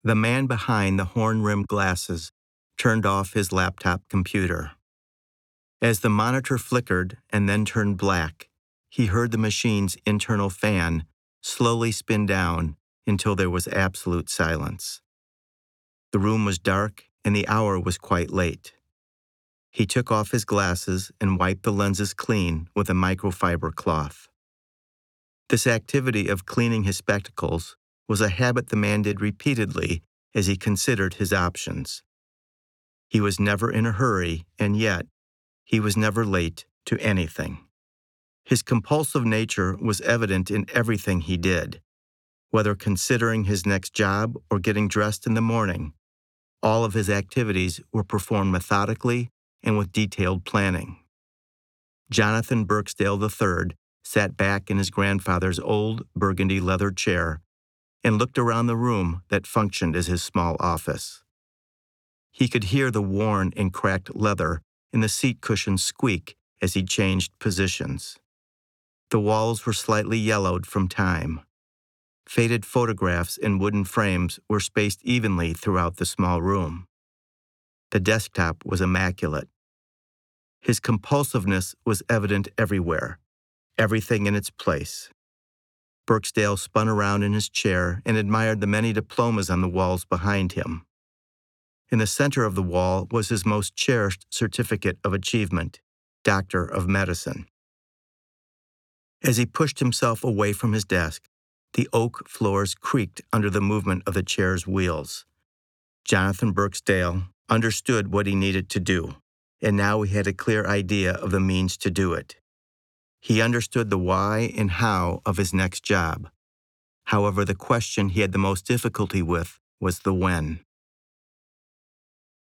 The man behind the horn-rimmed glasses turned off his laptop computer. As the monitor flickered and then turned black, he heard the machine's internal fan slowly spin down until there was absolute silence. The room was dark and the hour was quite late. He took off his glasses and wiped the lenses clean with a microfiber cloth. This activity of cleaning his spectacles was a habit the man did repeatedly as he considered his options. He was never in a hurry, and yet he was never late to anything. His compulsive nature was evident in everything he did. Whether considering his next job or getting dressed in the morning, all of his activities were performed methodically and with detailed planning. Jonathan Birksdale III sat back in his grandfather's old burgundy leather chair and looked around the room that functioned as his small office. He could hear the worn and cracked leather in the seat cushions squeak as he changed positions. The walls were slightly yellowed from time. Faded photographs in wooden frames were spaced evenly throughout the small room. The desktop was immaculate. His compulsiveness was evident everywhere, everything in its place. Birksdale spun around in his chair and admired the many diplomas on the walls behind him. In the center of the wall was his most cherished certificate of achievement, Doctor of Medicine. As he pushed himself away from his desk, the oak floors creaked under the movement of the chair's wheels. Jonathan Birksdale understood what he needed to do, and now he had a clear idea of the means to do it. He understood the why and how of his next job. However, the question he had the most difficulty with was the when.